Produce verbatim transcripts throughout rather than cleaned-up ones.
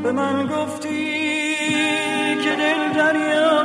به من گفتی که دل دریا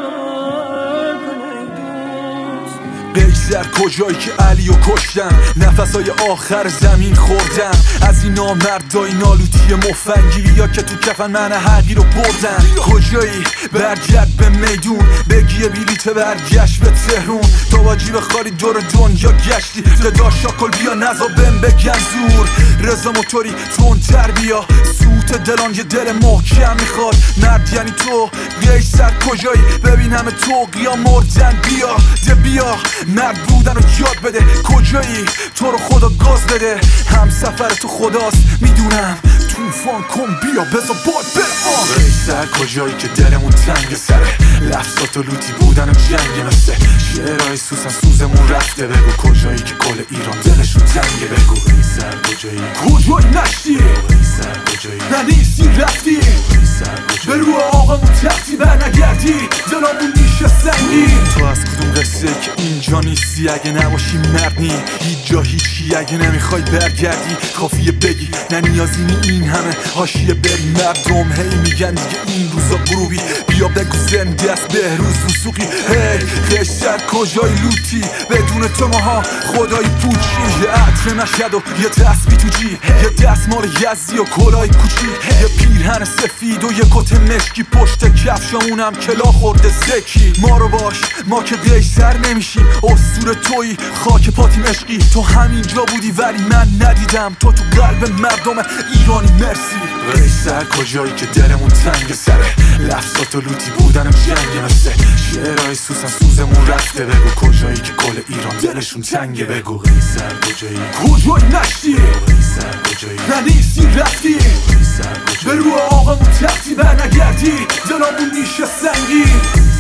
کنه دوست. قیصر کجایی که علیو کشتن، نفسای آخر زمین خوردن از این نامردای نالوتی مفنگی یا که تو کفن من حقی رو بردن. کجایی برگرد به میدون، بگی بلیت برگشت به تهرون. تو واجی بخواری دور دنیا گشتی، صدا شاکل بیا نزا بهم بگن زور. رضا موتوری تندتر بیا، سوت دلان یه دل محکم میخواد. مرد یعنی تو قیصر کجایی، ببین همه تو قیام مردن. بیا ده بیا مرد بودن رو یاد بده. کجایی تو رو خدا گاز بده، هم سفر تو خداست میدونم. توفان کن بیا بزا باد برام. قیصر کجایی که دلمون تنگ سره، لفظات و لوتی بودن و جنگ مثل شعرهای سوسن سوزمون رفته. بگو کجایی که کل ایران دلشون تنگه. بگو قیصر کجایی، کجایی نشتی؟ قیصر کجایی ننیستی رفتی؟ قیصر کجایی به رو آقامون تختی بر نگردی، دلامون میشه سنگی. تو از کدوم قصه که اینجا نیستی؟ اگه نباشی مرد نی هیچ جا هیچی. اگه نمیخوای برگردی کافیه بگی نه نیازی نی این همه حاشیه بری. مردم هی میگن دیگه این روزا غروبی، بیا بگو زنده است بهروز وثوقی. هی قیصر کجای لوتی، بدون تو ماها خدای پوچی. یه عطر مشهد و یه تسبیح تو جیب، یه دستمال یزدی و کلاه کوچی، یه پیرهن سفید و یه کت مشکی پشت کفشامونم کلا خورده زکی. ما رو باش ما که قیصر نمیشیم، اسطوره تویی خاک پاتیم عشقی. تو همینجا بودی ولی من ندیدم تو تو قلب مردم ایرانی. مرسی قیصر کجایی که دلمون تنگ سره، لفظات و لوتی بودن و جنگ مثل شعرهای سوسن سوزمون رفته. بگو کجایی که کل ایران دلشون تنگه. بگو قیصر کجایی، کجایی نشتی؟ قیصر کجایی ننیستی رفتی؟ قیصر کجایی به رو آقامون تختی بر نگردی، دلامون میشه سنگی.